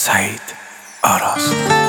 سعید آراز.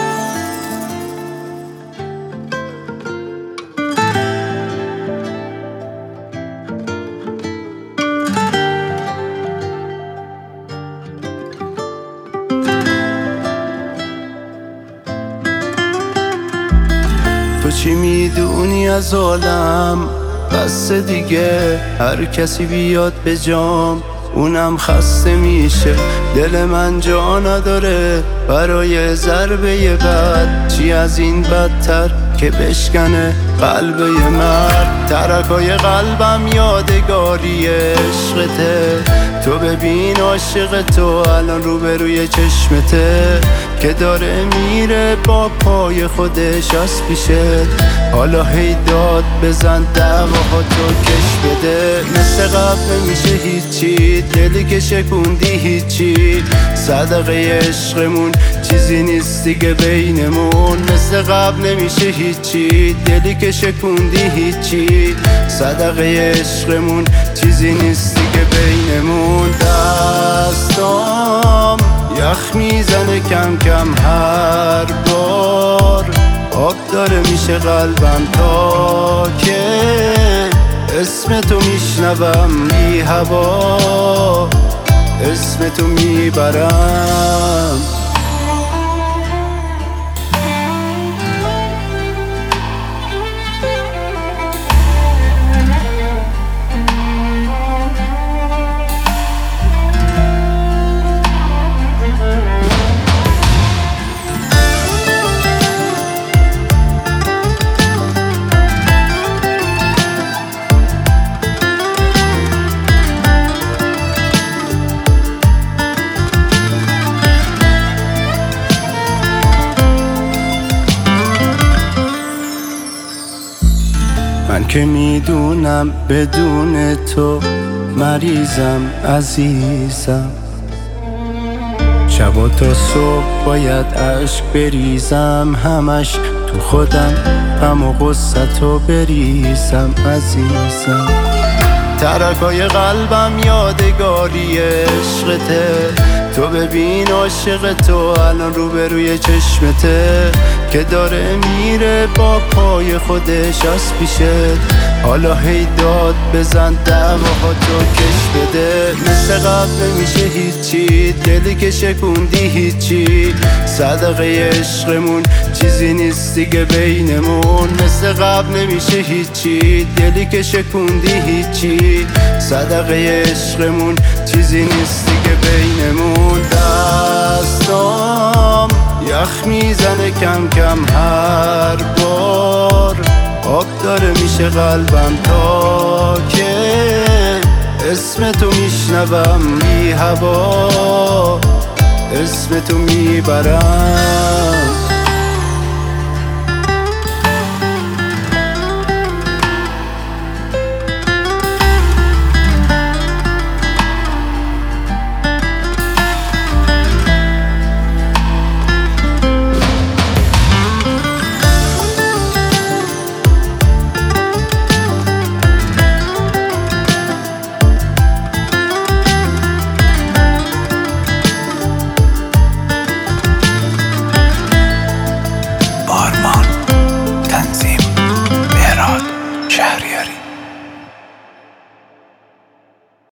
تو چی میدونی از عالم؟ بس دیگه هر کسی بیاد به جام اونم خسته میشه. دل من جا نداره برای ضربه بد، چی از این بدتر که بشکنه قلبه مرد. ترکای قلبم یادگاری عشقته، تو ببین عاشق تو الان روبروی چشمته که داره میره با پای خودش از پیشت. حالا هی داد بزن دعواها تو کش بده. مثل قبل نمیشه هیچی، دلی که شکوندی هیچی. صدقه عشقمون چیزی نیست دیگه بینمون. مثل قبل نمیشه هیچی، دلی که شکوندی هیچی. صدقه عشقمون چیزی نیست دیگه بینمون. دستام یخ میزنه کم کم هر بار، آب داره میشه قلبم تا که اسم تو میشنوم بی هوا، اسم تو میبرم. من که میدونم بدون تو مریضم عزیزم. شب و تا صبح باید عشق بریزم، همش تو خودم غم و غصتو بریزم عزیزم. ترکای قلبم یادگاری عشقته، تو ببین عاشق تو الان روبروی چشمته که داره میره با پای خودش از پیشت. حالا هی داد بزن دعواها تو کش بده. مثل قبل نمیشه هیچی، دلی که شکوندی هیچی. صدقه عشقمون چیزی نیست دیگه بینمون. مثل قبل نمیشه هیچی، دلی که شکوندی هیچی. صدقه عشقمون چیزی نیست دیگه بینمون. دستام یخ میزنه کم کم هر بار، آب داره میشه قلبم تا که اسم تو میشنوم بی هوا، اسم تو میبرم.